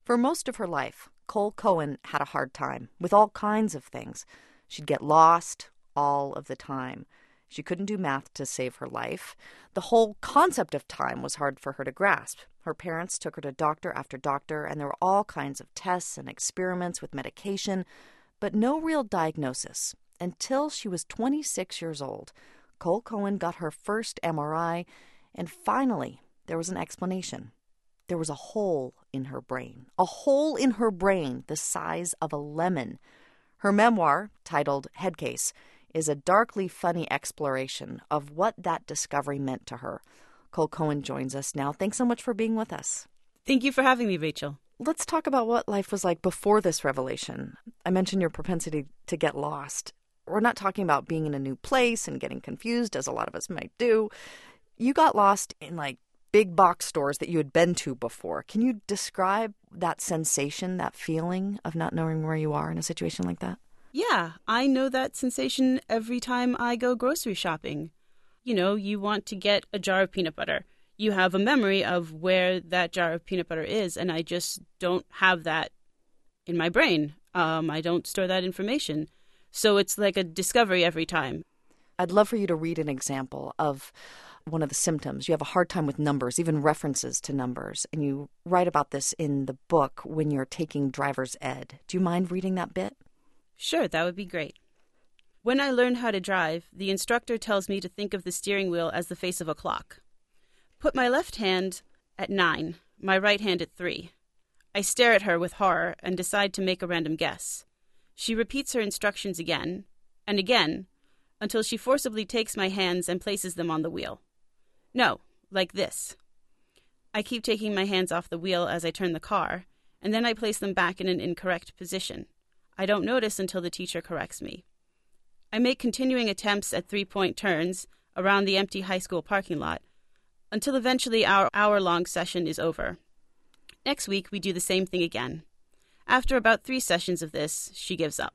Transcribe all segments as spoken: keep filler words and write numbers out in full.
For most of her life, Cole Cohen had a hard time with all kinds of things. She'd get lost all of the time. She couldn't do math to save her life. The whole concept of time was hard for her to grasp. Her parents took her to doctor after doctor, and there were all kinds of tests and experiments with medication, but no real diagnosis. Until she was twenty-six years old, Cole Cohen got her first M R I, and finally there was an explanation. There was a hole in her brain, a hole in her brain the size of a lemon. Her memoir, titled Headcase, is a darkly funny exploration of what that discovery meant to her. Cole Cohen joins us now. Thanks so much for being with us. Thank you for having me, Rachel. Let's talk about what life was like before this revelation. I mentioned your propensity to get lost. We're not talking about being in a new place and getting confused, as a lot of us might do. You got lost in, like, big box stores that you had been to before. Can you describe that sensation, that feeling of not knowing where you are in a situation like that? Yeah, I know that sensation every time I go grocery shopping. You know, you want to get a jar of peanut butter. You have a memory of where that jar of peanut butter is, and I just don't have that in my brain. Um, I don't store that information. So it's like a discovery every time. I'd love for you to read an example of one of the symptoms. You have a hard time with numbers, even references to numbers, and you write about this in the book when you're taking driver's ed. Do you mind reading that bit? Sure, that would be great. When I learn how to drive, the instructor tells me to think of the steering wheel as the face of a clock. Put my left hand at nine, my right hand at three. I stare at her with horror and decide to make a random guess. She repeats her instructions again and again until she forcibly takes my hands and places them on the wheel. No, like this. I keep taking my hands off the wheel as I turn the car, and then I place them back in an incorrect position. I don't notice until the teacher corrects me. I make continuing attempts at three-point turns around the empty high school parking lot until eventually our hour-long session is over. Next week, we do the same thing again. After about three sessions of this, she gives up.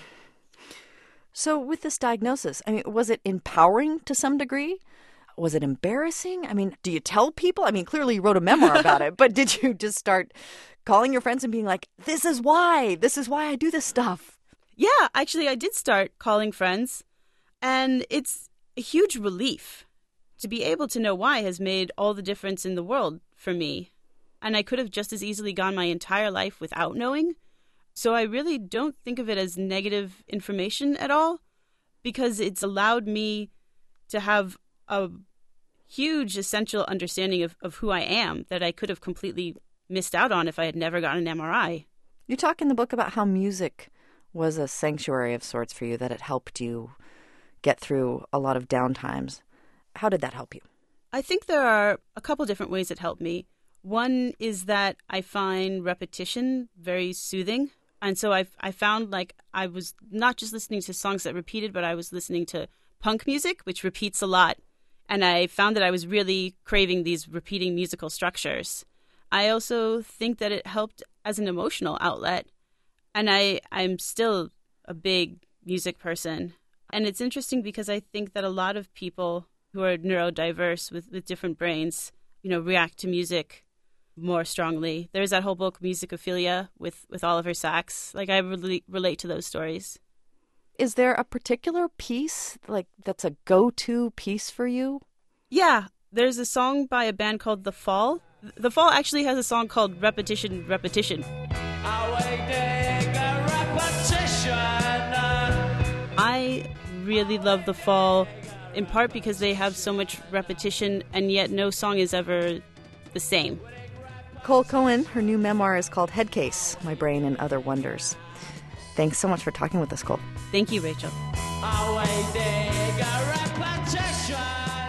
So with this diagnosis, I mean, was it empowering to some degree? Was it embarrassing? I mean, do you tell people? I mean, clearly you wrote a memoir about it, but did you just start calling your friends and being like, this is why, this is why I do this stuff? Yeah, actually, I did start calling friends, and it's a huge relief. To be able to know why has made all the difference in the world for me. And I could have just as easily gone my entire life without knowing. So I really don't think of it as negative information at all, because it's allowed me to have a huge essential understanding of, of who I am that I could have completely missed out on if I had never gotten an M R I. You talk in the book about how music was a sanctuary of sorts for you, that it helped you get through a lot of downtimes. How did that help you? I think there are a couple different ways it helped me. One is that I find repetition very soothing. And so I I found like I was not just listening to songs that repeated, but I was listening to punk music, which repeats a lot. And I found that I was really craving these repeating musical structures. I also think that it helped as an emotional outlet. And I, I'm still a big music person. And it's interesting because I think that a lot of people who are neurodiverse with, with different brains, you know, react to music more strongly. There's that whole book, Musicophilia, with, with Oliver Sacks. Like, I really relate to those stories. Is there a particular piece, like, that's a go-to piece for you? Yeah. There's a song by a band called The Fall. The Fall actually has a song called Repetition, Repetition. I really love The Fall, in part because they have so much repetition, and yet no song is ever the same. Cole Cohen, her new memoir is called Headcase, My Brain and Other Wonders. Thanks so much for talking with us, Cole. Thank you, Rachel.